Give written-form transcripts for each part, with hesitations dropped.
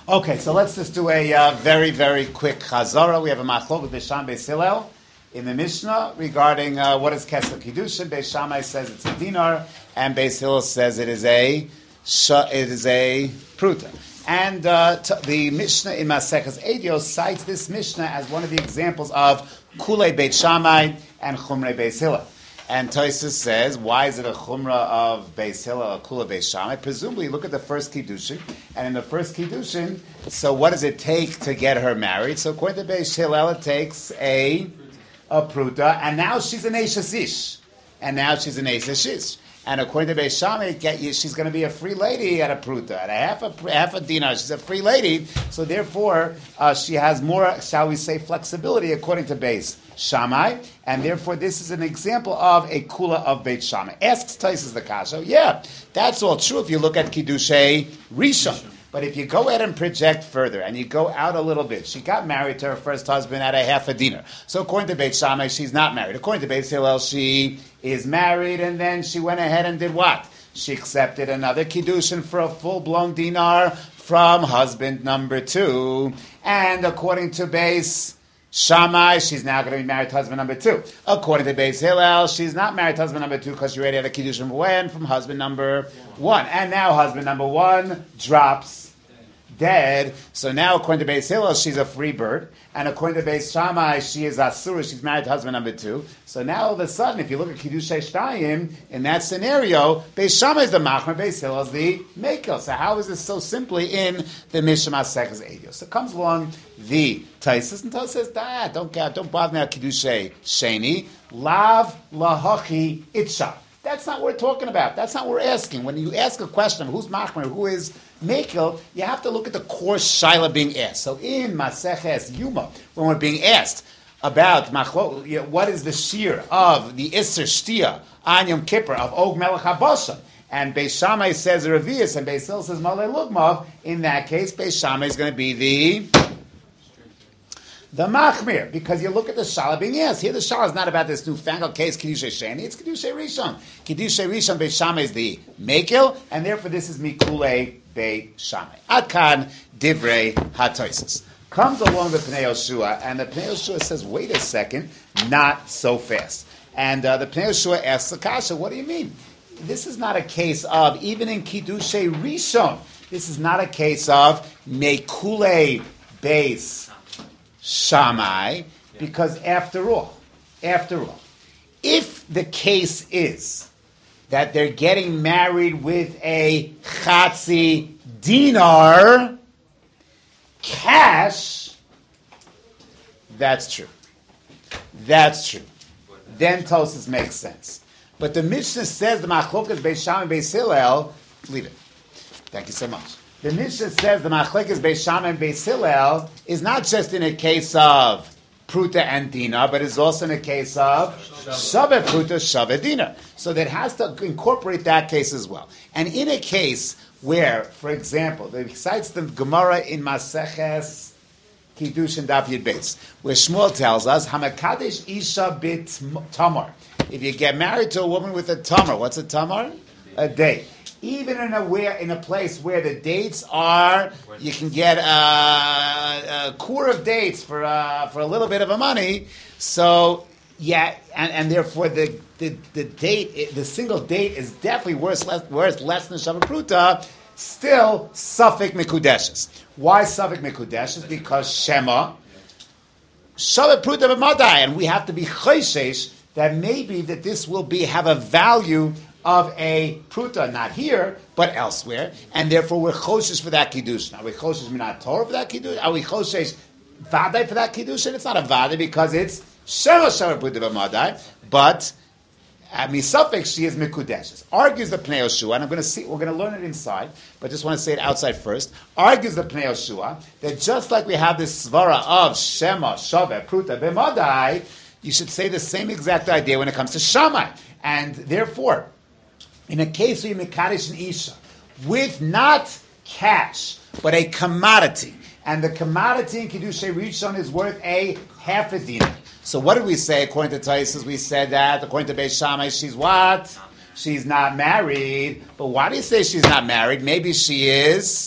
Okay, so let's just do a very, very quick chazara. We have a machlok b'Sham Beis Hillel in the Mishnah regarding what is Kesef Kiddushin. Beis Shammai says it's a dinar, and Beis Hillel says it is a pruta. And the Mishnah in Maseches Eidos cites this Mishnah as one of the examples of Kulei Beit Shammai and Chumrei Beis Hillel. And Tosfos says, why is it a chumrah of Beis Hillel, a kula Beis Shammai? Presumably, look at the first kiddushin, and in the first kiddushin, so what does it take to get her married? So according to Beis Hillel, it takes a pruta, and now she's an eishes ish. And according to Beis Shammai, she's going to be a free lady at a pruta, at a half a dinar. She's a free lady, so therefore she has more, shall we say, flexibility according to Beis Shammai, and therefore this is an example of a kula of Beit Shammai. Asks Tosfos the kasha, yeah, that's all true if you look at Kiddushay Rishon. But if you go ahead and project further, and you go out a little bit, she got married to her first husband at a half a dinar. So according to Beit Shammai, she's not married. According to Beis Hillel, she is married, and then she went ahead and did what? She accepted another kiddushin for a full-blown dinar from husband number 2. And according to Beis Shammai, she's now going to be married to husband number 2. According to Beis Hillel, she's not married to husband number 2 because she already had a kiddushin from husband number 1. And now husband number 1 drops dead. So now, according to Beis Hillel, she's a free bird. And according to Beis Shammai, she is asura. She's married to husband number 2. So now, all of a sudden, if you look at Kiddushay Shtayim, in that scenario, Beis Shammai is the machmer, Beis Hillel is the mekel. So how is this so simply in the Mishnah Maseches Eidos? So comes along the Tosfos, and Tosfos says, don't bother me about Kiddushay Sheni. Lav lahachi itcha. That's not what we're talking about. That's not what we're asking. When you ask a question of who's machmer, who is mekel, you have to look at the core shaila being asked. So in Maseches Yuma, when we're being asked about what is the shear of the Isser Shtia on Yom Kippur of Og Melech HaBasham, and Beis Shammai says Revius, and Beis Hillel says Malei Lugmav, in that case, Beis Shammai is going to be the machmir, because you look at the shala being asked. Here the shala is not about this newfangled case, Kiddushay Sheni, it's Kiddushay Rishon. Kiddushay Rishon, Beis Shammai is the mekel, and therefore this is Mikulei Beit Shammai. Adkan Divrei HaTosfos. Comes along the Pnei Yoshua, and the Pnei Yoshua says, wait a second, not so fast. And the Pnei Yoshua asks the kasha, what do you mean? This is not a case of, even in Kiddushay Rishon, this is not a case of Mekulei Beis Shammai, because after all, if the case is that they're getting married with a chatzi dinar cash, that's true. Then Tosfos makes sense. But the Mishnah says the machlokas Beis Shammai and Beis Hillel, leave it. Thank you so much. The Mishnah says the machlekes Beis Shammai and Beis Hillel is not just in a case of pruta and dinar, but it's also in a case of shaveh pruta, shaveh dinar. So that has to incorporate that case as well. And in a case where, for example, they cites the Gemara in Maseches Kiddushin Daf Yud Beis, where Shmuel tells us Hamakadesh Isha bit tamar. If you get married to a woman with a tamar, what's a tamar? A date. Even in a place where the dates are, you can get a core of dates for a little bit of a money. So yeah, and therefore the date, the single date is definitely worth less than Shaveh Pruta. Still, Safek Mekudeshes. Why Safek Mekudeshes? Because Shema Shaveh Pruta b'madai, and we have to be choishesh that maybe that this will have a value of a pruta, not here, but elsewhere, and therefore we're choshesh for that kiddush. Are we choshesh minat Torah for that kiddush? Are we choshesh vadai for that kiddush? And it's not a vadai because it's shema shaveh pruta b'madai, but misafek she is mikudeshes. Argues the Pnei Yoshua, and we're going to learn it inside, but just want to say it outside first. Argues the Pnei Yoshua that just like we have this svara of shema shaveh pruta b'madai, you should say the same exact idea when it comes to Shammai, and therefore, in a case where you mekadesh an isha with not cash but a commodity, and the commodity in Kiddushay Rishon is worth a half a dinar. So what did we say according to Tosfos? We said that according to Beis Shammai, she's what? She's not married. But why do you say she's not married? Maybe she is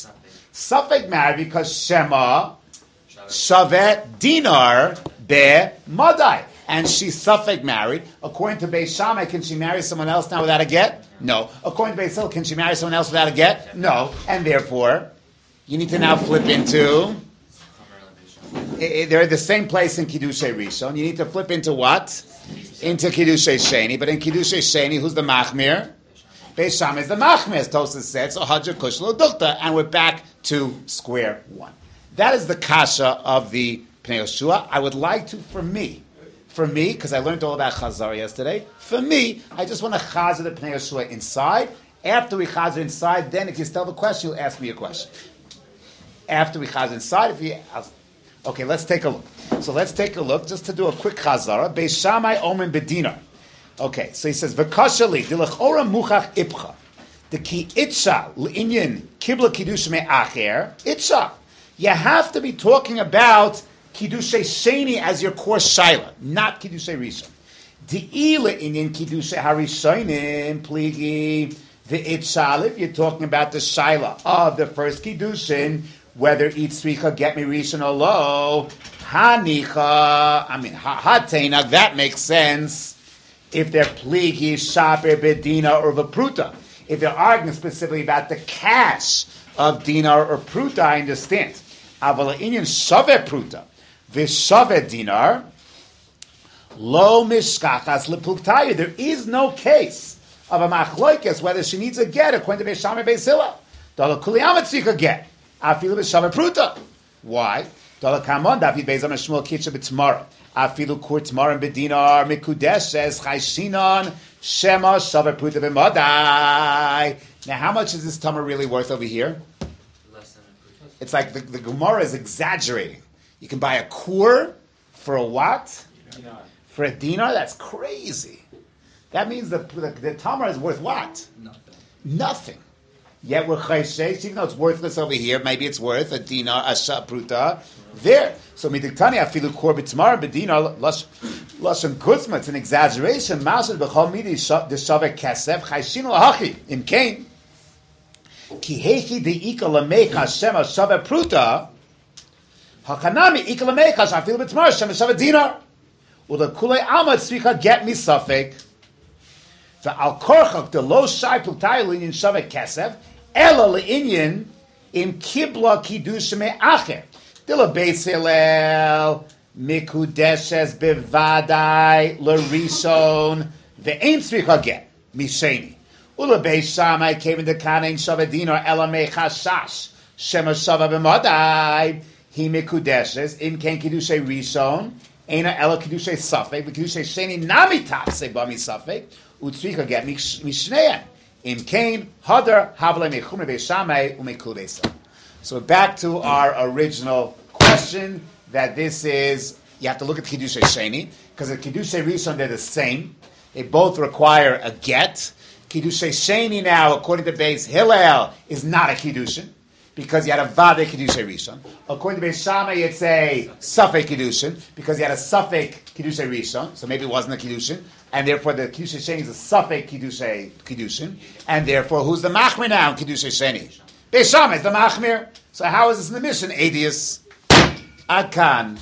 Safek married because Shema Shavet Dinar Be Madai. And she's Safek married. According to Beis Shammai, can she marry someone else now without a get? No. According to Beis Hillel, can she marry someone else without a get? No. And therefore, you need to now flip into... They're the same place in Kiddushay Rishon. You need to flip into what? Into Kiddushay Sheni. But in Kiddushay Sheni, who's the Machmir? Beis Shammai is the Machmir, as Tosas said. So Hajar Kushlo Dukta. And we're back to square one. That is the kasha of the Pnei Yoshua. I would like to, for me, because I learned all about Chazar yesterday, for me, I just want to chazer the Pnei Yoshua inside. After we chazer inside, then if you still have a question, you'll ask me a question. After we chazer inside, okay, let's take a look. So let's take a look, just to do a quick chazara. Beis Shammai omen bedinar. Okay, so he says, V'kashali, dilachora muchach ipcha. The ki itcha, l'inyan, kibla kiddush me'acher, itcha. You have to be talking about Kiddushay Sheni as your core shaila, not Kiddushay Rishon. De'ila inyan Kiddushay Harishonim pligi ve'itshal. If you're talking about the shaila of the first Kiddushin, whether each tzricha get me Rishon or lo, hanicha. Hatena. That makes sense. If they're pligi shaper bedina or v'pruta, if they're arguing specifically about the cash of dinar or pruta, I understand. Aval inyan shave pruta. V'shaveh dinar, lo mishkachas lepulktaya. There is no case of a machloikes whether she needs a get according to Beis Shammai Beis Hillel. Dala kuliyam tzika get. Afilu b'shaveh pruta. Why? Dala kamon David Beis Shmuel kitcha b'tmara. Afilu kur tmara b'dinar mikudeshes chayshinon shema shaveh pruta b'madai. Now, how much is this tamar really worth over here? Less than a pruta. It's like the Gemara is exaggerating. You can buy a kur for a what? Dinar. For a dinar? That's crazy. That means the tamar is worth what? Nothing. Yet we're chayshesh, even though it's worthless over here, maybe it's worth a dinar, a shapruta, there. So midiktani afilu kur b'tamar b'dinar lashon kutzma. It's an exaggeration. Masad b'chol midi d'shaveh kesef chayshin lahachi im kain ki hechi de'ika lamecha shema shaveh pruta. Hakanami ikalamecha shafil b'tmar shem shav dinar. Ula kulei alma tzricha get me safek. The al korchak the lo shai plutay linyan shav kesef ela leinyan im kibla kiddush me'acher. Dila Beis Hillel mikudeshes bevadai l'rishon ve'ein tzricha get misheni. Ula Beis Shammai came in the kanein shav dinar ela mechashash shem shav b'madai. He mikudeshes in ken kiddushay rishon, ena ela kiddushay safek, kiddushay sheni nami tatse bami safek, utzrika get mishneyan. In ken hadar havle mechumre Beis Shammai umekudesa. So back to our original question that this is. You have to look at kiddushay sheni because the kiddushay rishon they're the same. They both require a get. Kiddushay sheni now, according to Beis Hillel, is not a kiddushin. Because you had a Vade Kiddushay Rishon. According to Beis Shammai, it's a Safek Kiddushin, because you had a Safek Kiddushay Rishon, so maybe it wasn't a Kiddushin, and therefore the Kiddushay Sheni is a Safek Kiddushin, and therefore who's the Machmir now in Kiddushay Sheni? Beis Shammai is the Machmir. So how is this in the mission? Adius. Akan.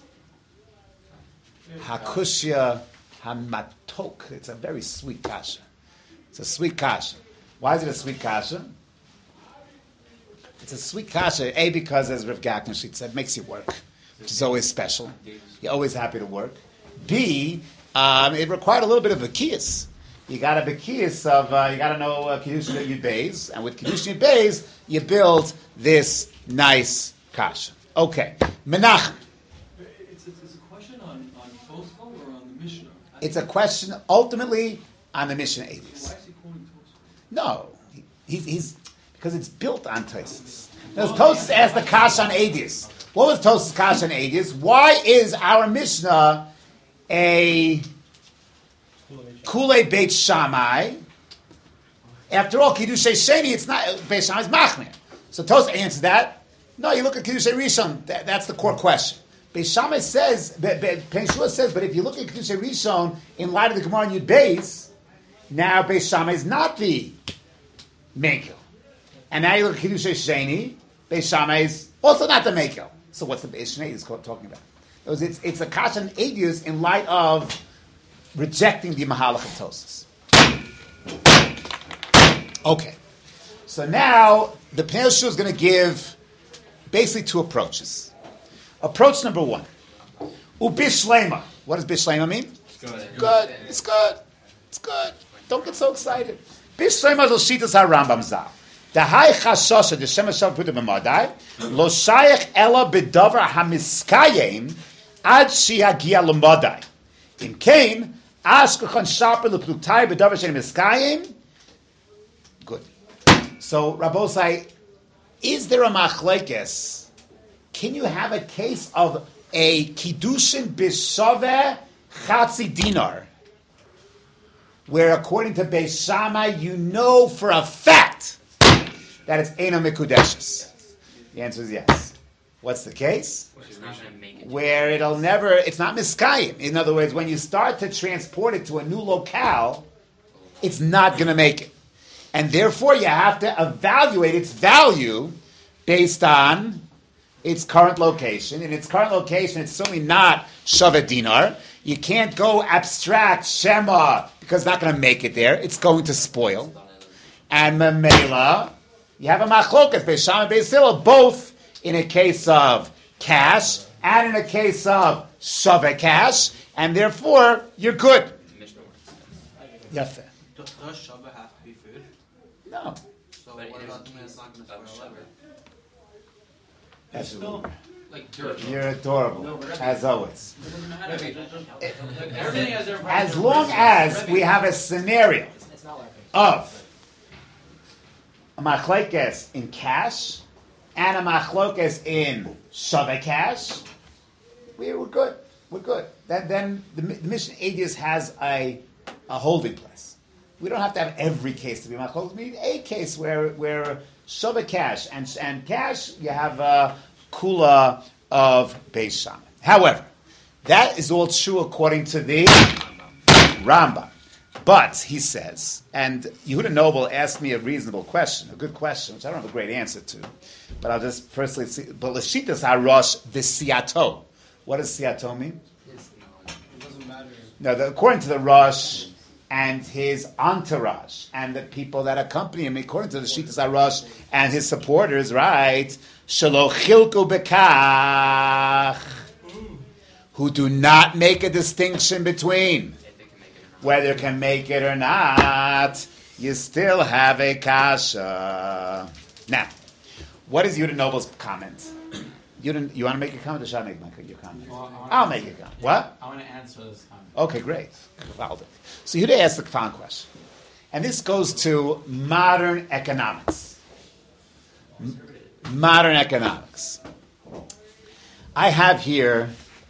Hakushya Hamatok. It's a very sweet kasha. It's a sweet kasha. Why is it a sweet kasha? It's a sweet kasha, A, because as Rav Gakner said, makes you work, which is always special. You're always happy to work. B, it required a little bit of a kiyas. You got a bekiyas of, you got to know Kiddushin Yud Beis, and with Kiddushin Yud Beis, you build this nice kasha. Okay, Menachem. It's a question on Tosfot or on the Mishnah? It's a question ultimately on the Mishnah 80s. Why is he quoting Tosfot? No, he's because it's built on Tosfos. Now, Tosfos asked the kasha on Adius. What was Tosfos' kasha on Adius? Why is our Mishnah a Kulei Beit Shammai? After all, Kiddushay Sheni, it's not Beit Shammai's Machmir. So Tosfos answers that. No, you look at Kiddushay Rishon. That's the core question. Beit Shammai says, Penshua says, but if you look at Kiddushay Rishon in light of the Gemara in Yud Beis, now Beit Shammai is not the Menkel. And now you look at Kiddushay Sheni, Beis Shammai is also not the Mekel. So what's the Beis Shnei is talking about? It's a kasha and edius in light of rejecting the Mahalach of Tosas. Okay. So now the Pnei Yehoshua is going to give basically two approaches. Approach number one. Ubishlema. What does Bishlema mean? It's good. Good. It's good. It's good. Don't get so excited. Bishlema lo shitas ha-Rambam zal. The high chashosha, the Shem Hashem put him in Madai, lo shayach ela bedavar hamiskayim ad shihagia l'madai. In Cain, ashkechon shaper l'plutai bedavar shem miskayim. Good. So, Rabbosai, is there a machlekes? Can you have a case of a kiddushin b'shaveh chatzi dinar, where according to Beis Shammai, you know for a fact that it's Eino Mikudeshes? The answer is yes. What's the case? Where it's not miskayim. In other words, when you start to transport it to a new locale, it's not going to make it. And therefore, you have to evaluate its value based on its current location. In its current location, it's certainly not Shaveh Dinar. You can't go abstract Shema because it's not going to make it there. It's going to spoil. And Memela, you have a machlokas, Beis Shammai and Beis Hillel, both in a case of cash and in a case of Shaveh cash, and therefore, you're good. Yafe. Does Shabbat have to be food? No. So what about when it's not going to spoil ever? It's still like dirt. You're adorable, as always. It doesn't matter. Everything has their As long as we have a scenario of a machlokes in cash and a machlokes in shaveh cash, we're good. We're good. Then the Mishnah Edius has a holding place. We don't have to have every case to be machlokes. We need a case where shaveh cash and cash, you have a kula of Beis Shammai. However, that is all true according to the Rambam. But, he says, and Yehuda Noble asked me a reasonable question, a good question, which I don't have a great answer to, but I'll just personally see. But Lashitas HaRosh v'siato. What does siato mean? It doesn't matter. No, according to the Rosh and his entourage and the people that accompany him, according to the Shitas HaRosh and his supporters, right? Shelo chilku bekach, who do not make a distinction between whether can make it or not, you still have a kasha. Now, what is Yehuda Noble's comment? You want to make a comment, or shall I make your comment? I'll make a comment. What? I want to answer this comment. Okay, great. So Yehuda asked the following question. And this goes to modern economics. Modern economics. I have here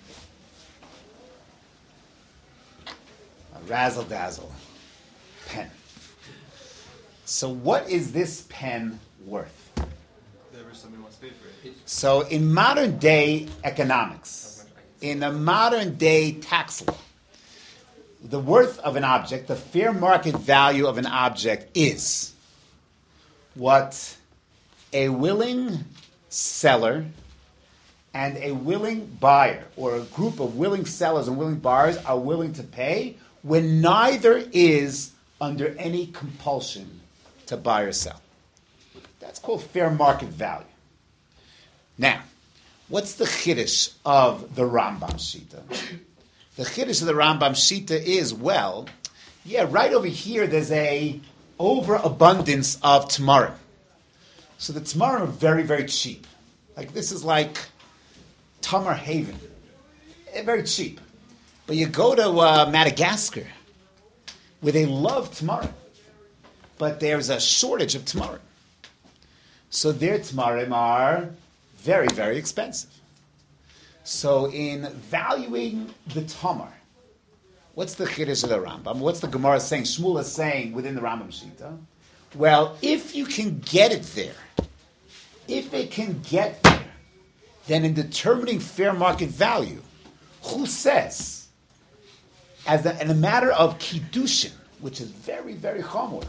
a razzle-dazzle pen. So what is this pen worth? Whatever somebody wants to pay for it. So in modern day economics, in a modern day tax law, the worth of an object, the fair market value of an object is what a willing seller and a willing buyer, or a group of willing sellers and willing buyers, are willing to pay when neither is under any compulsion to buy or sell. That's called fair market value. Now, what's the chiddush of the Rambam Shita? The chiddush of the Rambam Shita is, well, yeah, right over here there's a overabundance of tamarim. So the tamarim are very, very cheap. Like this is like Tamar Haven. Very cheap. But you go to Madagascar, where they love tamarim, but there's a shortage of tamarim. So their tamarim are very, very expensive. So in valuing the tamar, what's the chiddush of the Rambam? What's the Gemara saying? Shmuel is saying within the Rambam Shita? Well, if you can get it there, if it can get there, then in determining fair market value, who says, in a matter of kiddushin, which is very, very chamor,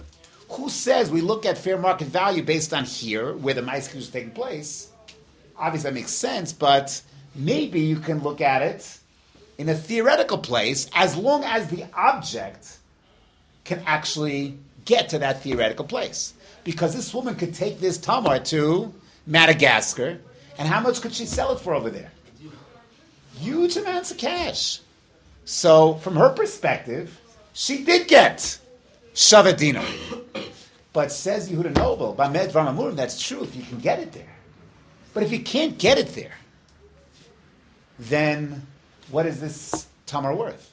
Who says we look at fair market value based on here, where the Ma'aseh Kedusha is taking place? Obviously, that makes sense, but maybe you can look at it in a theoretical place as long as the object can actually get to that theoretical place. Because this woman could take this tamar to Madagascar, and how much could she sell it for over there? Huge amounts of cash. So, from her perspective, she did get Shavadina. But says Yehuda Noble, Bamed Varmamurim, that's true if you can get it there. But if you can't get it there, then what is this tamar worth?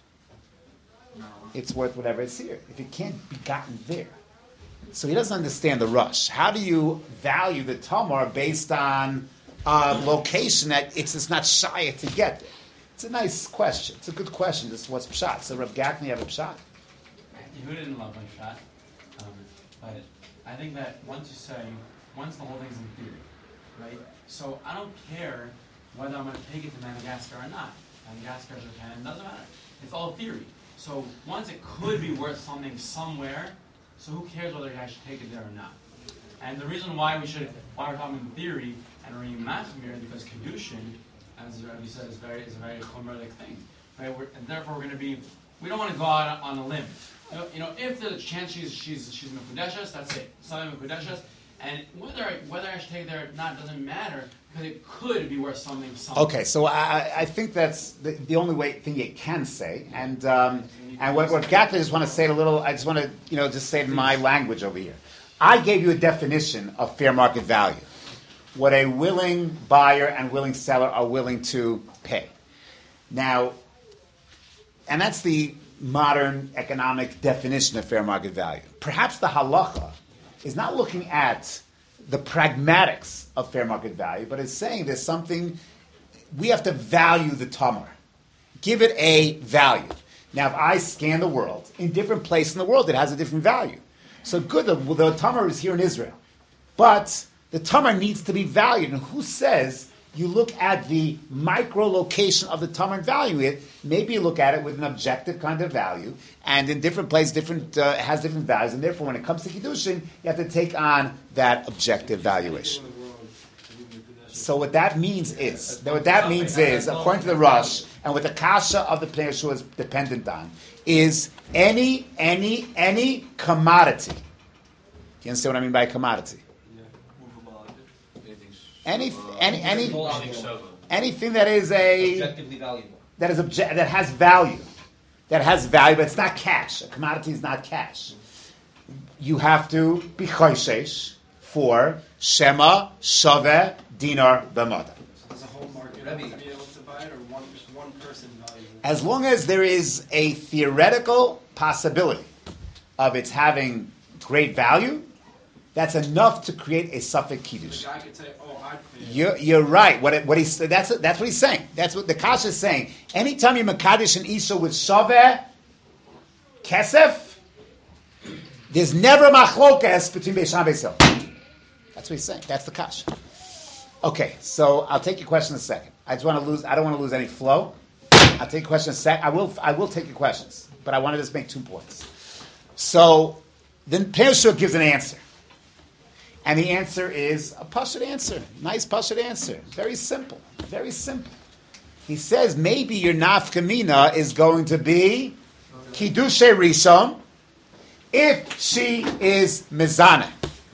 It's worth whatever it's here. If it can't be gotten there. So he doesn't understand the rush. How do you value the tamar based on a location that it's not shy to get there? It's a nice question. It's a good question. This is what's pshat. So Rav Gakni have a pshat? Yehuda didn't love my shot, but I think that once the whole thing's in theory, right? So I don't care whether I'm going to take it to Madagascar or not. Madagascar, Japan, doesn't matter. It's all theory. So once it could be worth something somewhere, so who cares whether I should take it there or not? And the reason why we're talking in theory and reading Machmir is because Kedushin, as Rabbi said, is a very chomeric thing, right? And therefore we don't want to go out on a limb. If there's a chance she's Mekudeshes, that's it. Something Mekudeshes. And whether I should take it there or not doesn't matter, because it could be worth something. Okay, so I think that's the only thing you can say. And what Gakli just want to say it a little, I just want to just say it in my language over here. I gave you a definition of fair market value. What a willing buyer and willing seller are willing to pay. Now, and that's the modern economic definition of fair market value. Perhaps the halacha is not looking at the pragmatics of fair market value, but it's saying there's something, we have to value the tamar. Give it a value. Now, if I scan the world, in different places in the world, it has a different value. So good, the tamar is here in Israel. But the tamar needs to be valued. And who says you look at the micro location of the tamar and value it? Maybe you look at it with an objective kind of value, and in different places, has different values. And therefore, when it comes to Kiddushin, you have to take on that objective valuation. So what that means is, according to the Rush, and what the kasha of the Pnei Yeshua is dependent on, is any commodity. Do you understand what I mean by commodity? Anything that is objectively valuable. That has value. That has value, but it's not cash. A commodity is not cash. You have to be choishesh for Shema, Shaveh, Dinar, B'mada. So does a whole market have to be able to buy it, or one person values it? As long as there is a theoretical possibility of its having great value, that's enough to create a suffix kiddush. The guy could say, I'd pay it. You're right. That's what he's saying. That's what the kasha is saying. Anytime you makadosh an isha with shaveh, kesef, there's never machlokas between Beis Shammai and Beis Hillel. That's what he's saying. That's the kasha. Okay, so I'll take your question in a second. I don't want to lose any flow. I'll take your question in a sec. I will take your questions, but I want to just make 2 points. So then Pnei Yeshua gives an answer. And the answer is a pashut answer. Nice pashut answer. Very simple. Very simple. He says maybe your nafkamina is going to be Kiddushay Rishon if she is Mizaneh.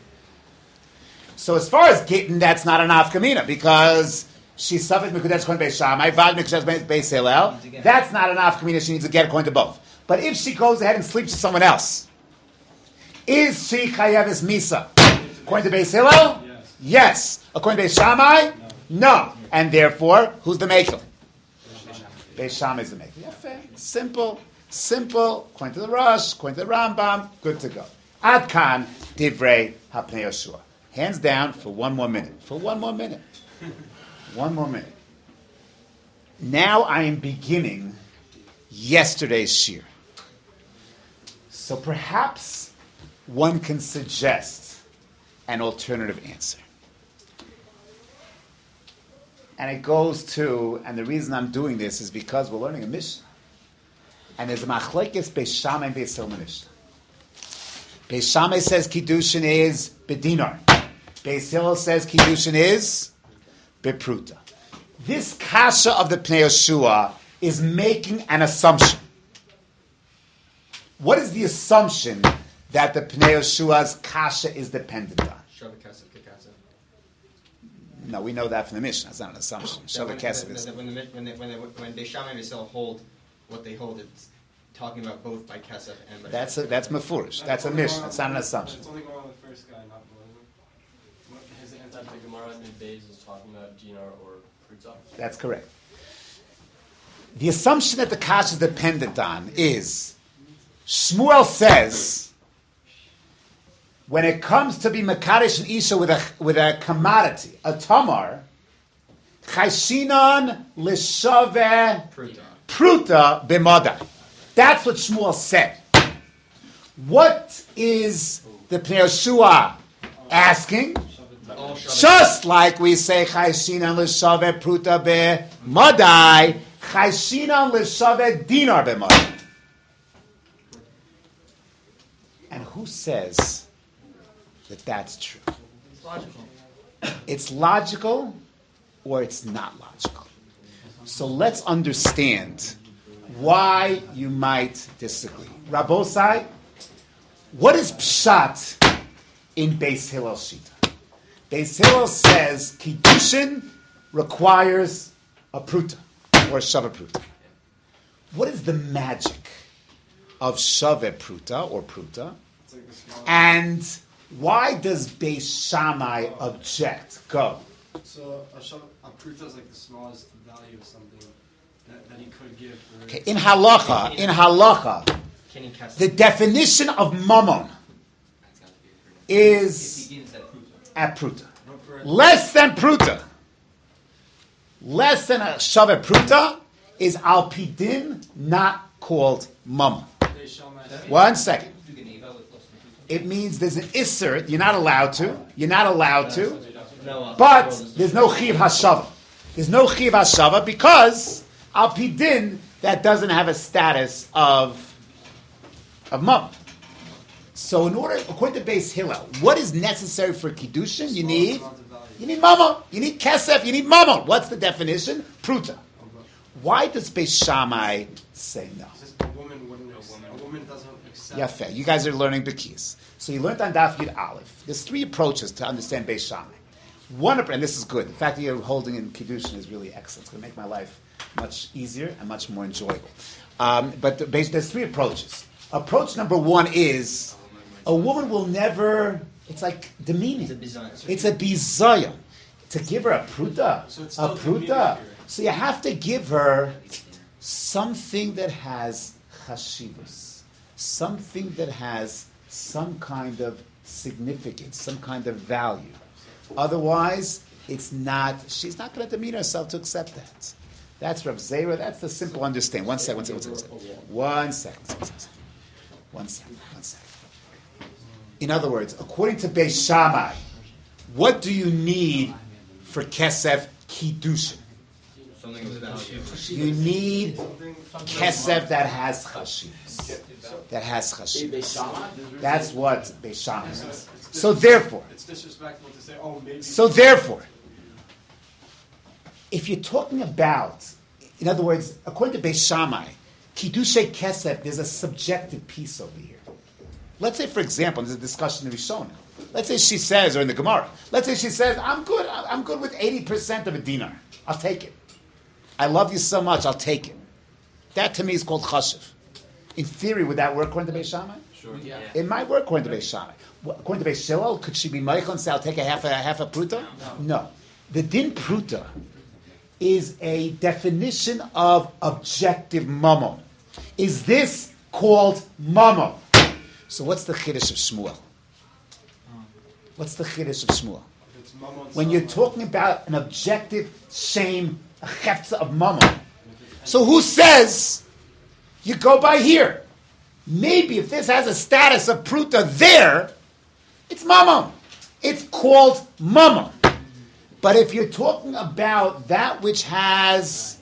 So as far as Gittin, that's not a nafkamina because she's Safek Mekudesh Kohen Beis Shammai, Vad Mekudesh Beis Hillel. That's not a nafkamina. She needs to get according to both. But if she goes ahead and sleeps with someone else, is she Chayeves Misa? According to Beis Hillel? Yes. According to Beis Shammai? No. And therefore, who's the maker? Beis Shammai is the maker. Yeah, fair. Simple. According to the Rosh, according to the Rambam, good to go. Ad kan divrei hapnei Yeshua. Hands down for one more minute. One more minute. Now I am beginning yesterday's shir. So perhaps one can suggest an alternative answer. And it goes to, and the reason I'm doing this is because we're learning a Mishnah. And there's a machlekes Beis Shammai and Beis Hillel Mishnah. Beis Shammai says Kiddushin is bedinar. Beis Hillel says Kiddushin is bepruta. This kasha of the Pnei Yehoshua is making an assumption. What is the assumption that the Pnei Yeshua's kasha is dependent on? No, we know that from the Mishnah. It's not an assumption. Shavah Kesef is... When Beis Shammai and Beis Hillel hold what they hold, it's talking about both by Kesef and by... That's mefurish. That's a Mishnah. It's not an assumption. It's only going on the first guy, not the His answer to Gemara in Beis is talking about dinar or pruta. That's correct. The assumption that the kasha is dependent on is Shmuel says when it comes to be mekadesh and isha with a commodity, a tamar, chayshinan l'shaveh pruta b'madai. That's what Shmuel said. What is the Pnei Yehoshua asking? Just like we say chayshinan l'shaveh pruta b'madai, chayshinan l'shaveh dinar b'madai. And who says that that's true? It's logical. It's logical or it's not logical. So let's understand why you might disagree. Rabosai, what is pshat in Beis Hillel Shita? Beis Hillel says Kiddushin requires a pruta or a shaveh pruta. What is the magic of shaveh pruta or pruta? And why does Beis Shammai object? Go. So a pruta is like the smallest value of something that he could give. Okay. In halacha, the definition of mammon is at pruta. Less than pruta. Less than a shaveh pruta is al pidin, not called mammon. 1 second. It means there's an isser. You're not allowed to. But there's no chiv hashava. There's no chiv hashava because al pidin that doesn't have a status of mammon. So in order, according to Beis Hillel, what is necessary for kiddushin? You need mammon. You need kesef. You need mammon. What's the definition? Pruta. Why does Beis Shammai say no? A woman doesn't accept. Yafeh. You guys are learning Bekis. So you learned on Daf Yud Aleph. There's 3 approaches to understand Beis Shammai. One, and this is good. The fact that you're holding in Kiddushin is really excellent. It's going to make my life much easier and much more enjoyable. But there's 3 approaches. Approach number 1 is a woman will never. It's like demeaning. It's a bizayon. To give her a pruta, So you have to give her something that has chashivus, something that has some kind of significance, some kind of value. Otherwise, she's not going to demean herself to accept that. That's Rav Zera. That's the simple understanding. One second. In other words, according to Beis Shammai, what do you need for kesef kiddushin? You need kesef that has chashivus. That's what Beis Shammai says. So therefore, it's disrespectful to say, maybe. So therefore, if you're talking about, in other words, according to Beis Shammai, kiddushay kesef, there's a subjective piece over here. Let's say, for example, there's a discussion in Rishonah. Let's say she says, or in the Gemara, let's say she says, I'm good with 80% of a dinar. I'll take it. I love you so much, I'll take it. That to me is called chashiv. In theory, would that work according to Beis Shammai? Sure. Yeah. It might work according to Beis Shammai. According to Beis Hillel, could she be meichel and say, I'll take a half a pruta? No. The din pruta is a definition of objective mammon. Is this called mammon? So what's the chiddush of Shmuel? What's the chiddush of Shmuel? When you're talking about an objective shame, a hefza of mammon. So who says you go by here? Maybe if this has a status of pruta there, it's mammon. It's called mammon. But if you're talking about that which has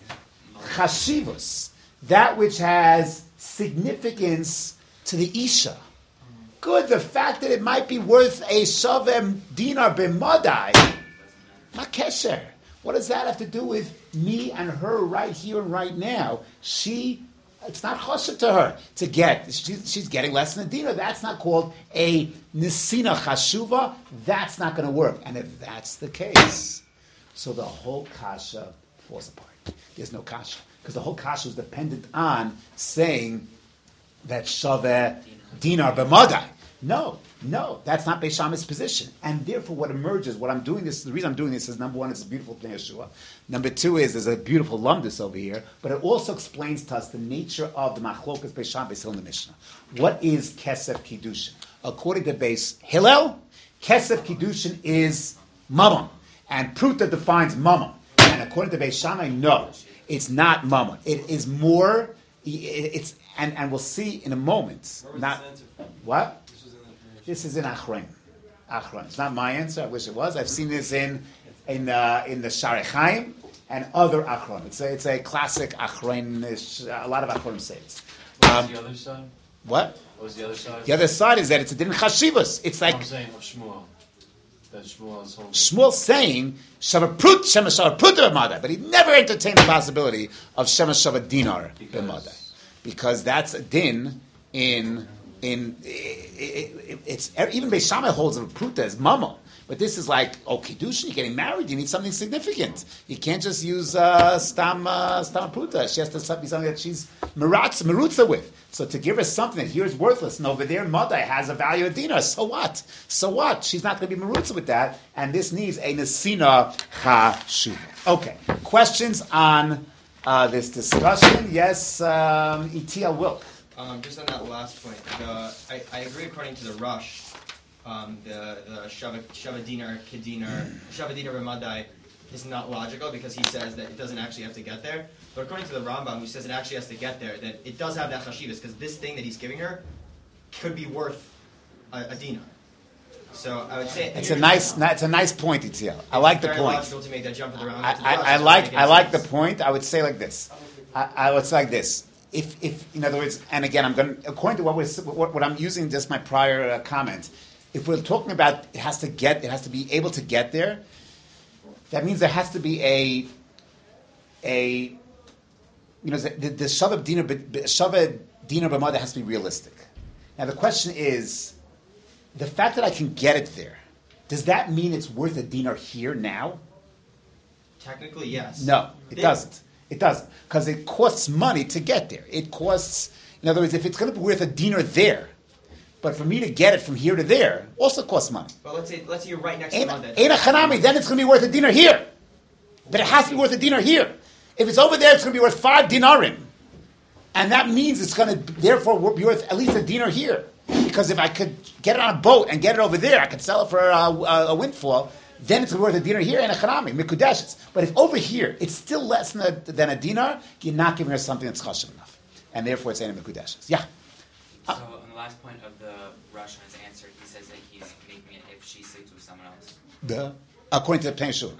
chashivus, that which has significance to the isha, good. The fact that it might be worth a shavem dinar b'madai, makesher. What does that have to do with me and her right here and right now? It's not chashuv to her to get. She's getting less than a dinar. That's not called a nisina chashuva. That's not going to work. And if that's the case, so the whole kasha falls apart. There's no kasha. Because the whole kasha is dependent on saying that shaveh dinar b'madai. No, that's not Beis Shammai's position. And therefore what emerges, the reason I'm doing this is, number one, it's a beautiful Pnei Yeshua. Number two is, there's a beautiful lumdus over here, but it also explains to us the nature of the machlokas Beis Shammai, Beis Hillel, and the Mishnah. What is Kesef Kiddushin? According to Beis Hillel, Kesef Kiddushin is Mammon. And Pruta defines Mammon. And according to Beis Shammai, no, it's not Mammon. It is more, and we'll see in a moment. Not what? This is in Achron. It's not my answer. I wish it was. I've seen this in the Sharei Chaim and other Achron. It's a classic Achron. A lot of Achron say it. What was the other side? What? What was the other side? The other side is that it's a din chashivas. It's like I'm saying of Shmuel. That Shmuel is holding. Shmuel saying Shema Prut b'madai, but he never entertained the possibility of Shema Shava dinar b'madai, because that's a din it's even Beis Shammai holds of Pruta as mama, but this is like Kiddush, you're getting married, you need something significant. You can't just use stam Pruta. She has to be something that she's merutza with. So to give her something that here is worthless, and over there Madai has a value of dinar, so what? She's not going to be merutza with that, and this needs a nesina chashuv. Okay, questions on this discussion? Yes, E.T.L. Wilk. Just on that last point, I agree. According to the Rush, the Shava Dinar Kedinar Shava Dinar B'madai is not logical because he says that it doesn't actually have to get there. But according to the Rambam, who says it actually has to get there, that it does have that chashivas because this thing that he's giving her could be worth a dinar. So I would say it's a nice point, ETL. I like the point. It's very logical to make that jump to the Rambam. I like the point. I would say like this. I would say like this. If in other words, and again, I'm going to, according to what I'm using, just my prior comment. If we're talking about it has to be able to get there. That means there has to be the Shava Dinar B'madai has to be realistic. Now the question is, the fact that I can get it there, does that mean it's worth a dinar here now? Technically, yes. No, it doesn't. It doesn't, because it costs money to get there. It costs, in other words, if it's going to be worth a dinar there, but for me to get it from here to there, also costs money. Well, let's say you're right next to Monday. Ain't a chanami, then it's going to be worth a dinar here. But it has to be worth a dinar here. If it's over there, it's going to be worth 5 dinarim. And that means it's going to, therefore, be worth at least a dinar here. Because if I could get it on a boat and get it over there, I could sell it for a windfall, then it's worth a dinar here and a chanami, mikudeshes. But if over here, it's still less than a dinar, you're not giving her something that's chashuv enough. And therefore it's a mikudeshes. Yeah. So on the last point of the Russian answer, he says that he's making it if she sleeps with someone else. According to Pnei Yeshua.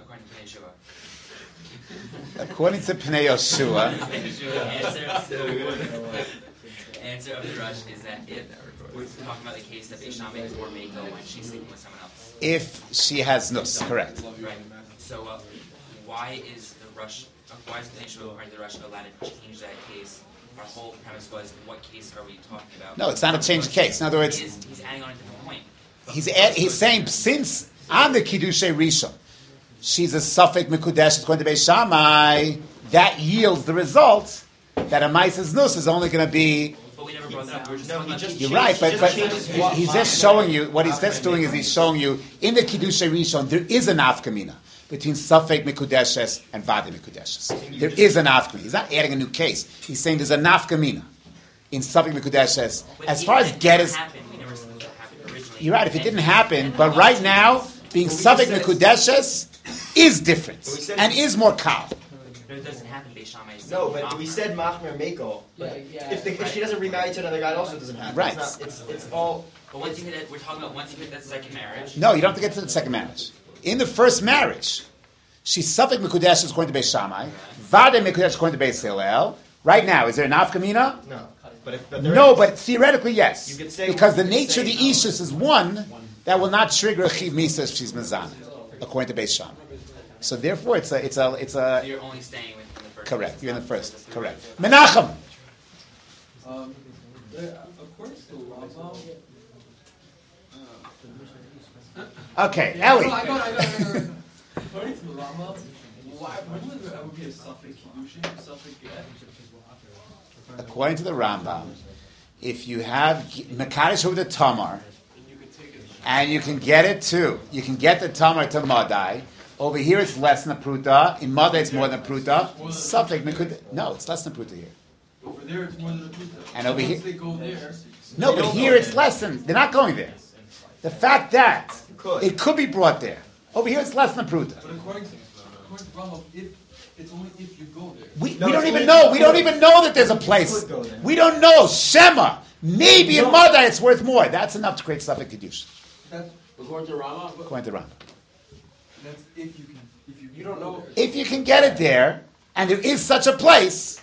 According to Pnei Yeshua. According to Pnei Yeshua. The answer of the Rush is that if we're talking about the case that Beis Shammai is more mako when she's sleeping with someone else. If she has nus, correct. Right. So why is Pnei Yeshua part of the Rush allowed to change that case? Our whole premise was, what case are we talking about? No, it's not a changed case. In other words, he's adding on a different point. He's saying, since on the Kiddushay Rishon, she's a Safek Mikudesh, it's going to be Shammai, that yields the result that a Maisa's Nus is only going to be. But we never brought that up. You're right, but he's just showing you, what he's just doing is he's showing you, in the Kiddushay Rishon, there is an Afkamina between Safek Mikudeshes and Vade Mikudeshes. There is an Afkamina. He's not adding a new case. He's saying there's a Nafkamina in Safek Mikudeshes. As far as get is. You're right, if it didn't happen, but right now, being Safek Mikudeshes is different and is more kal. But it doesn't happen, Beis Shammai. No, but we said Machmer Mako. If she doesn't remarry to another guy, it also doesn't happen. Right. It's all. But once you hit it, we're talking about once you hit that second marriage. No, you don't have to get to the second marriage. In the first marriage, she's Safek Mikudesh is going to Beis Shammai. Vade Mikudesh is going to Beis Hillel. Right now, is there an Afkamina? No. But there No, is. but theoretically, yes. You could say- Because the you could nature of say the no. Ishus is one that will not trigger a Chiv Misa if she's Mizana, according to Beis Shammai. So therefore, it's a. You're only staying within the first. Correct. You're in the first. Correct. Menachem. According to Rambam, Okay, no, Ellie. I got it. According to Rambam, when would there ever be a suffix kiddushin, suffix get? According to the Rambam, if you have Mekadosh over the Tamar, and you can get it too, you can get the Tamar to Madai. Over here it's less than a Pruta. In Madai it's more than a Pruta. Suffix, no, it's less than a Pruta here. Over there it's more than a puta. And over Once here- they go there, No, but here it's less than. They're not going there. The fact that Could. it could be brought there. Over here it's less than a Pruta. but according to Rambam, it's only if you go there. We No, don't it's even only know. if you We don't could. even know that there's a place. could go there. We don't know. Shema. Maybe in Madai it's worth more. That's enough to create Suffix Kedusha. That's According to Rama, According to Rambam. that's if you can. If you don't know. If you can get it there, and there is such a place,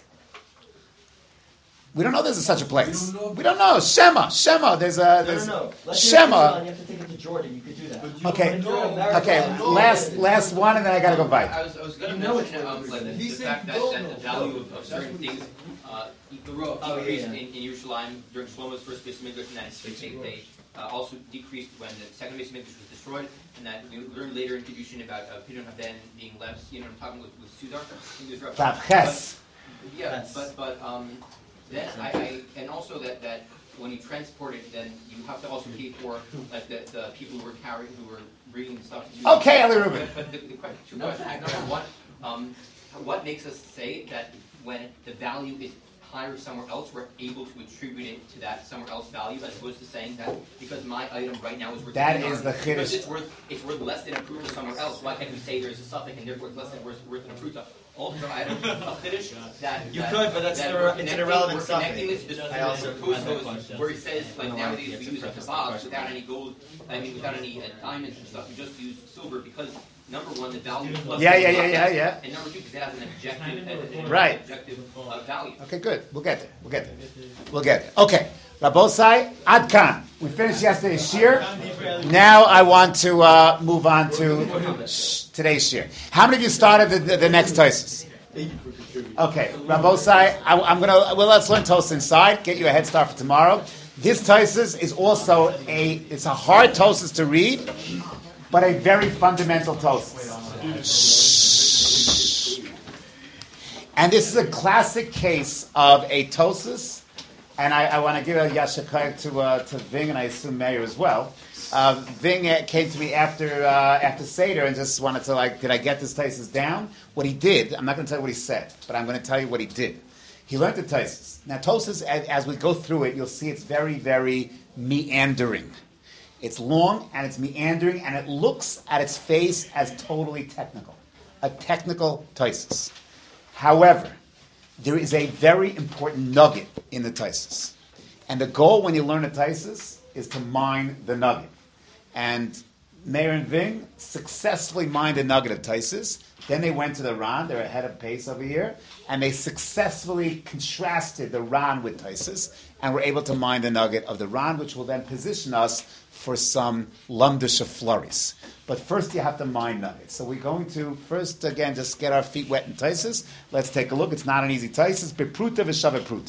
we don't know there's such a place. We don't know. Shema. There's a. There's, No. Let's say Shema. you have to take it to Jordan. You could do that. Okay. If you're in America, Okay. no. Last one, and then I gotta go bite. I was going to You know mention it's like, He the said fact that, go, that no, the value go. of certain things The road. decreased yeah. in Yerushalayim during Shlomo's first Beis Hamikdash, and that they also decreased when the second Beis Hamikdash was destroyed, and that we learned later in Kedushin about Pidyon Haben being left. You know, I'm talking with Sudar. Tavches. Yeah, Yes. but then I and also that when you transport it, then you have to also pay for like the people who were bringing stuff to. Okay, Eli Rubin. But the two questions. Number one, what makes us say that when the value is higher somewhere else, we're able to attribute it to that somewhere else value, as opposed to saying that because my item right now is worth That $10, is the because chiddush. it's worth less than a pruta somewhere else. Why can't we say there's a suffix and therefore it's less than worth than a pruta? Also, I don't a chiddush that You that- could, but that's that an we're it's an connecting- irrelevant we're suffix. connecting this to the I also Tosfos, had that question. where he says like No, nowadays yeah, we it's use a a question. kebab without any gold. I mean without any diamonds and stuff. We just use silver because number one the value is less Yeah. and number two because it has an objective Right. objective value. Okay, good. We'll get there. Okay. Rabosai, Adkan. We finished yesterday's shir. Now I want to move on to today's shir. How many of you started the next Tosis? Okay, Rabosai, let's learn Tosis inside. Get you a head start for tomorrow. This Tosis is also it's a hard Tosis to read, but a very fundamental Tosis. And this is a classic case of a Tosis, and I want to give a yashakar to Ving, and I assume Meir as well. Ving came to me after Seder and just wanted to did I get this Tosis down? What he did, I'm not going to tell you what he said, but I'm going to tell you what he did. He learned the Tosis. Now Tosis, as we go through it, you'll see it's very, very meandering. It's long and it's meandering, and it looks at its face as totally technical. A technical Tosis. However, there is a very important nugget in the Tosis. And the goal when you learn a Tosis is to mine the nugget. And Meir and Ving successfully mined the nugget of Tosis. Then they went to the Ran, they're ahead of pace over here, and they successfully contrasted the Ran with Tosis, and were able to mine the nugget of the Ran, which will then position us for some Lumdisha flurries. But first you have to mine nuggets. So we're going to first, again, just get our feet wet in Tosis. Let's take a look. It's not an easy Tosis. Bepruta v'shaveh pruta.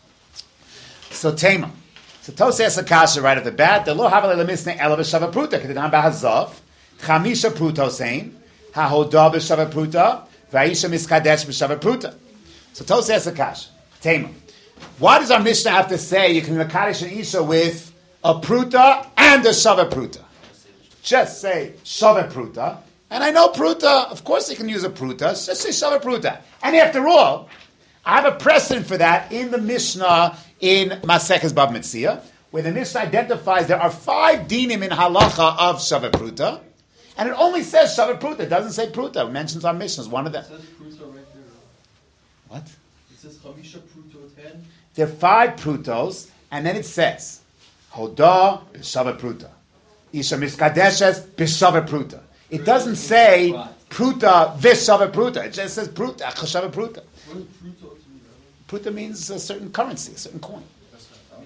So Tema. So Tosis has a kasha right off the bat. The lo havale lemisne ela v'shaveh pruta. Kedidam b'hazav. Chamisha prutosein. Hahodah b'shaveh pruta. V'aisha miskadesh b'shaveh pruta. So Tosis has a kasha. Tema. Why does our Mishnah have to say you can mekadesh an isha with a pruta and a shaveh pruta? Just say shaveh pruta, and I know pruta. Of course, you can use a pruta. Just say shaveh pruta. And after all, I have a precedent for that in the Mishnah in Maseches Bava Metzia, where the Mishnah identifies there are 5 dinim in halacha of shaveh pruta, and it only says shaveh pruta. It doesn't say pruta. It mentions our Mishnahs. One of them. It says pruta right there. What? It says chamisha pruto 10. There are 5 prutos, and then it says hodah b'shaveh pruta. Isha miskadeshes b'shaveh pruta. It doesn't say pruta v'shaveh pruta. It just says pruta, chashaveh pruta. What does pruto to me? Pruta means a certain currency, a certain coin.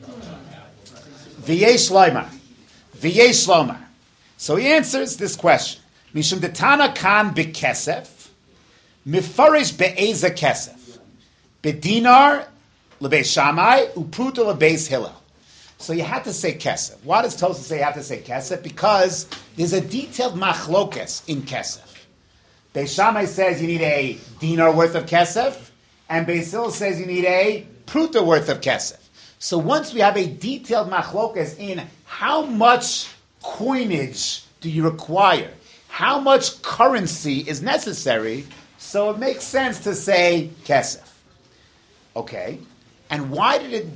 V'yesh loymar. V'yesh lomar. So he answers this question. Mishum detana kan bekesef, mifarish be'eza kesef, bedinar lebeis Shammai, upruta lebeis Hillel. So you have to say kesef. Why does Tosafos say you have to say kesef? Because there's a detailed machlokes in kesef. Beis Shammai says you need a dinar worth of kesef, and Beis Hillel says you need a pruta worth of kesef. So once we have a detailed machlokes in how much coinage do you require, how much currency is necessary, so it makes sense to say kesef. Okay, and why did it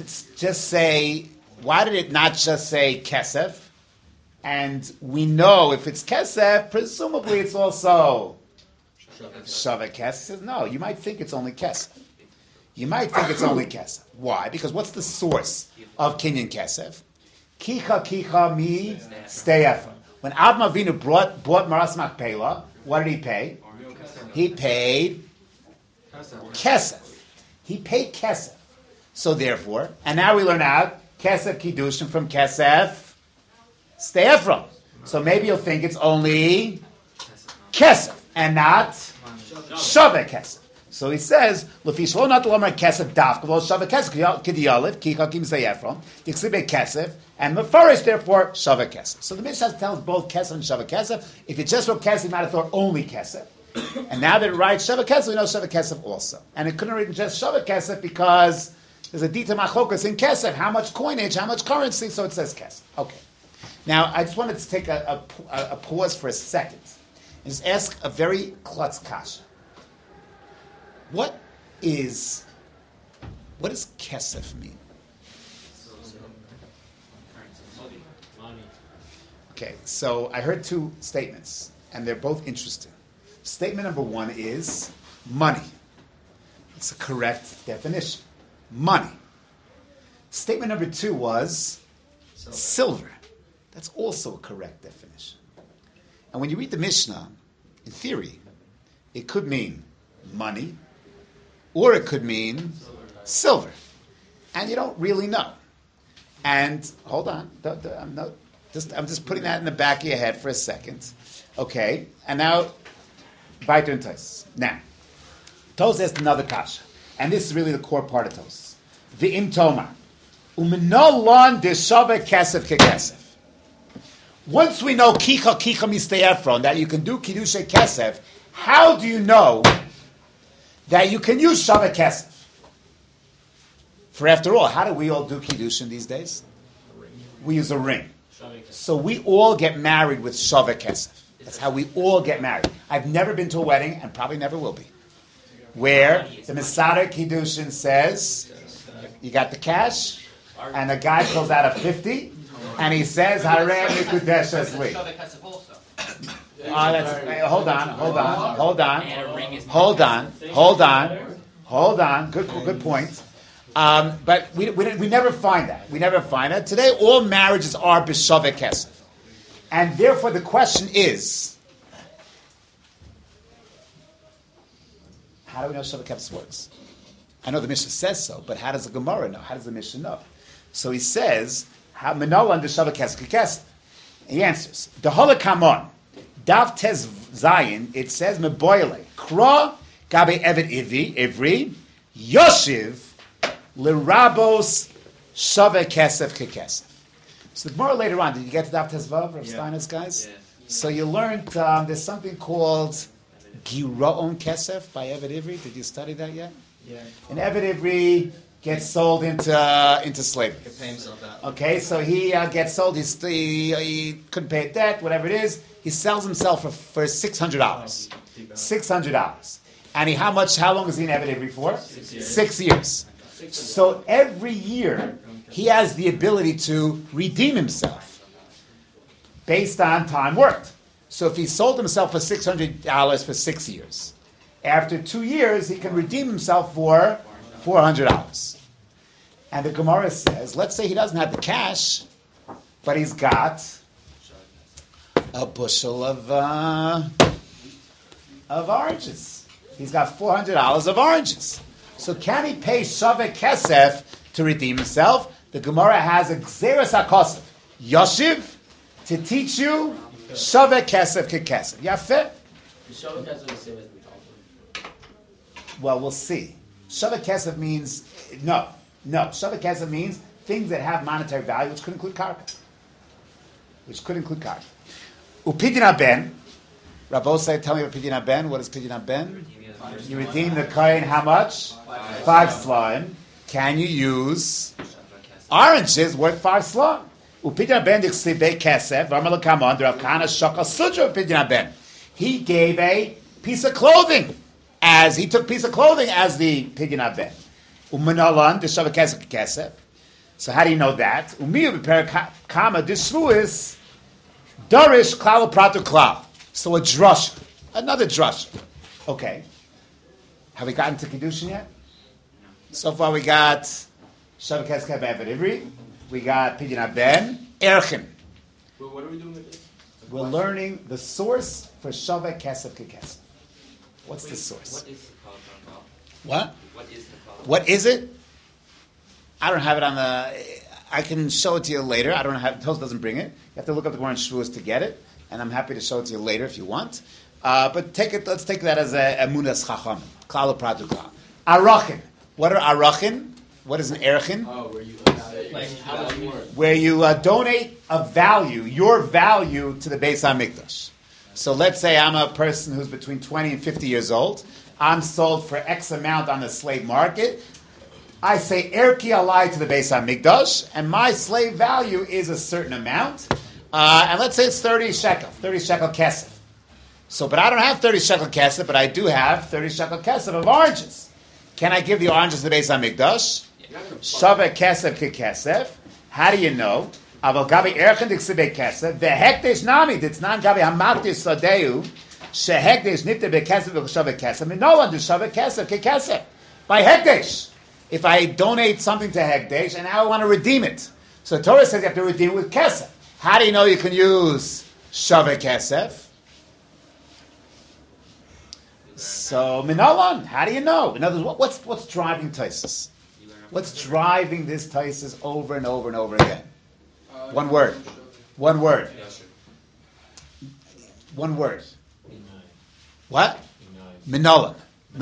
not just say kesef? And we know if it's kesef, presumably it's also shaveh kesef. No, you might think it's only kesef. You might think it's only kesef. Why? Because what's the source of kinyan kesef? Kicha mi steyefra. When Avraham Avinu bought Maras Makpelah, what did he pay? He paid kesef. He paid kesef. So therefore, and now we learn out kesef kiddushin from kesef steyefra. So maybe you'll think it's only kesef and not shaveh kesef. So he says, "Lefish lo not lomar kesef dafka lo shaveh kesef k'diyalev kicha kim steyefra yiksibe kesef and mefarish therefore shaveh kesef." So the Mishnah tells both kesef and shaveh kesef. If it just wrote kesef, you might have thought only kesef. And now that it writes shaveh kesef, we know shaveh kesef also. And it couldn't have written just shaveh kesef because there's a detail machlokas in kesef, how much coinage, how much currency, so it says kesef. Okay. Now, I just wanted to take a pause for a second and just ask a very klutz kasha. What does kesef mean? Okay, so I heard two statements, and they're both interesting. Statement number one is money. It's a correct definition. Money. Statement number two was silver. That's also a correct definition. And when you read the Mishnah, in theory, it could mean money, or it could mean silver. And you don't really know. And hold on, I'm just putting that in the back of your head for a second. Okay, and now, weiter in Tos. Now, Tos asked another kasha, and this is really the core part of Tos. V'im Tomar, u'menolon deshaveh kesef kekesef. Once we know kicha misteyefron, that you can do kiddushay kesef, how do you know that you can use shaveh kesef? For after all, how do we all do kiddushin these days? We use a ring. So we all get married with shaveh kesef. That's how we all get married. I've never been to a wedding, and probably never will be, where the Mesader Kiddushin says, you got the cash, and the guy pulls out a 50, and he says, Harem Mikudeshes Li. Hold on. Good point. But we never find that. We never find that. Today, all marriages are b'shaveh kesef. And therefore, the question is, how do we know shaveh kesef works? I know the Mishnah says so, but how does the Gemara know? How does the Mishnah know? So he says, "How menola under shaveh kesef kekesef?" He answers, "The holakamon dav tes zayin." It says meboyle kra gabe evet ivri yoshiv lerabos shaveh kesef kekesef. So the Gemara later on, did you get to Daf Tezvav, Rav Steinitz, guys? Yeah. So you learned there's something called Giraon Kesef by Eved Ivri. Did you study that yet? Yeah. And Eved Ivri gets sold into slavery. He pay himself out. Okay, so he gets sold. He couldn't pay a debt, whatever it is. He sells himself for $600. $600. And how long is he in Eved Ivri for? 6 years. 6 years. So every year, he has the ability to redeem himself based on time worked. So if he sold himself for $600 for 6 years, after 2 years, he can redeem himself for $400. And the Gemara says, let's say he doesn't have the cash, but he's got a bushel of oranges. He's got $400 of oranges. So can he pay shaveh kesef to redeem himself? The Gemara has a Gzeres HaKosef. Yoshiv, to teach you, Shaveh Kesef Kekesef. Yafeh? The Shavah Kesef is the same as Metalton. Well, we'll see. Shaveh Kesef means, no. Shaveh Kesef means things that have monetary value, which could include karka. Upidin Aben, Rabbosai, tell me what Pidin Aben. What is Pidin Aben? You redeem the coin, how much? 5 slime. Can you use oranges worth 5 slime? Upidin Aben dikslibe kesef, v'amalakama, Rav Kahana shaka sudra Upidin Aben. He gave a piece of clothing, he took piece of clothing as the Pidin Aben. Umanalan, the shavah kesef kesef. So how do you know that? Umiyu b'perakama disvuis darish klal pratu klal. So a drush, another drush. Okay. Have we gotten to Kiddushin yet? So far we got Shavah Kesef Eved Ivri, we got Pidin Aben, Erchin. Well, what are we doing with this? We're learning the source for Shavah Kesef Kekesef. What's the source? What is the Klal Protocol? What? What is the Klal? What is it? I don't have it on the. I can show it to you later. I don't have. Toast doesn't bring it. You have to look up the Gemara in Shavuos to get it, and I'm happy to show it to you later if you want. But take it. Let's take that as a Emunas Chacham. Klal Pratu Klal. Arachin. What are arachin? What is an erchin? Oh, where you how much more? Where you donate a value, your value, to the Beis HaMikdash. So let's say I'm a person who's between 20 and 50 years old. I'm sold for X amount on the slave market. I say erki alai to the Beis HaMikdash, and my slave value is a certain amount. And let's say it's 30 shekel kesef. So, but I don't have 30 shekel kesef, but I do have 30 shekel kesef of oranges. Can I give the oranges to the Beis HaMikdash? Shaveh kesef kekesef. How do you know? Aval gabi erchen diksibe kesef. Vehekdesh nami ditznan gabi hamaktis sadeu. Shehekdesh nifte bekesef v'shaveh kesef. Minolan do shaveh kesef kekesef. By hekdesh. If I donate something to hekdesh and now I want to redeem it. So the Torah says you have to redeem it with kesef. How do you know you can use shaveh kesef? So Minolan, how do you know? In other words, what's driving Taisus? What's driving this Taisus over and over and over again? One word. What? Minolan.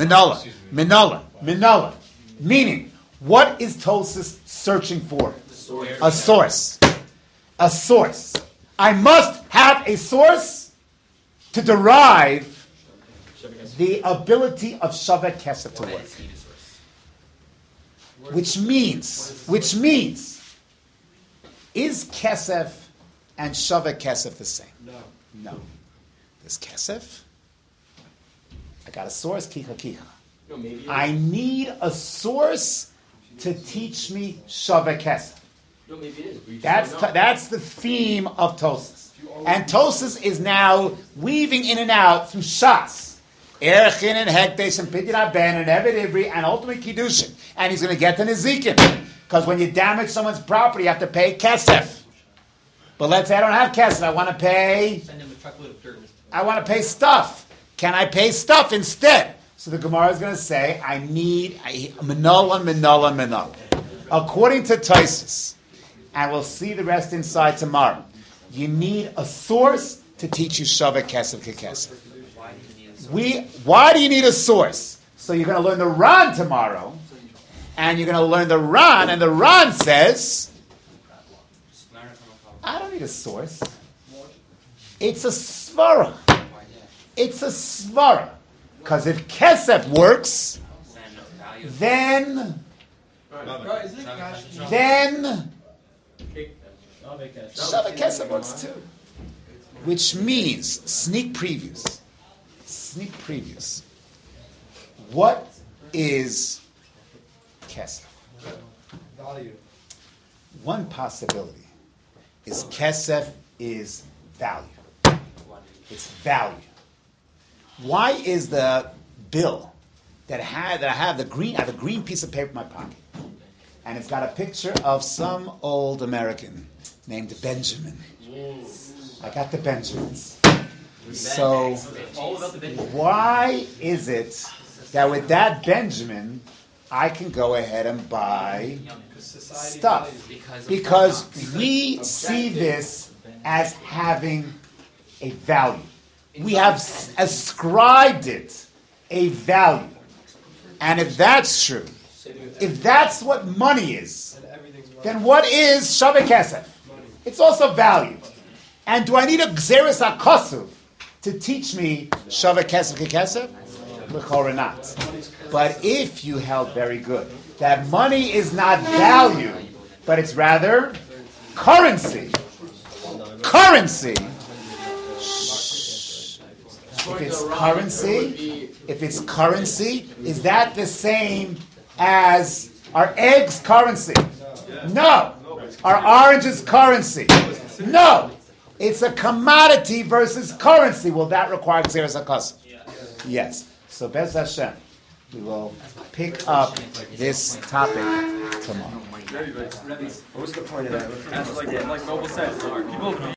Meaning, what is Tosas searching for? A source. I must have a source to derive the ability of Shaveh Kesef to work. Which means, is Kesef and Shaveh Kesef the same? No. There's Kesef. I got a source, kicha. No, maybe I need a source to teach me Shaveh Kesef. No, maybe it is. That's the theme of Tosas. And Tosas is now weaving in and out through Shas. Erchin and Hekdesh and Pidin Aben and Eved Ivri and ultimately Kiddushin. And he's going to get to Nezikin. Because when you damage someone's property, you have to pay Kesef. But let's say I don't have Kesef. I want to pay... Send him a truckload of dirt. I want to pay stuff. Can I pay stuff instead? So the Gemara is going to say, I need Minolan. According to Taisus, and we'll see the rest inside tomorrow, you need a source to teach you Shaveh Kesef Kekesef. Why do you need a source? So you're going to learn the Ran tomorrow, and you're going to learn the Ran, and the Ran says, I don't need a source. It's a svara. Because if Kesef works, then Shaveh Kesef works too. Which means, sneak previews. What is Kesef? Value. One possibility is Kesef is value. It's value. Why is the bill that I have a green piece of paper in my pocket, and it's got a picture of some old American named Benjamin? I got the Benjamins. So, why is it that with that Benjamin, I can go ahead and buy Society stuff. values. Because we see this as having a value. We have ascribed it a value. And if that's true, if that's what money is, And everything's money. then what is Shaveh Kesef? It's also value. And do I need a Gzeres HaKosuv to teach me Shaveh Kesef Kekesef? L'chora not. But if you held very good, that money is not value, but it's rather currency. Currency. If it's currency, is that the same as our eggs currency? No. Our oranges currency? No. It's a commodity versus currency. Will that require Gzeres HaKosuv? Yes. So Bez Hashem, we will pick up this topic tomorrow. What was the point of that? Like Noble said, people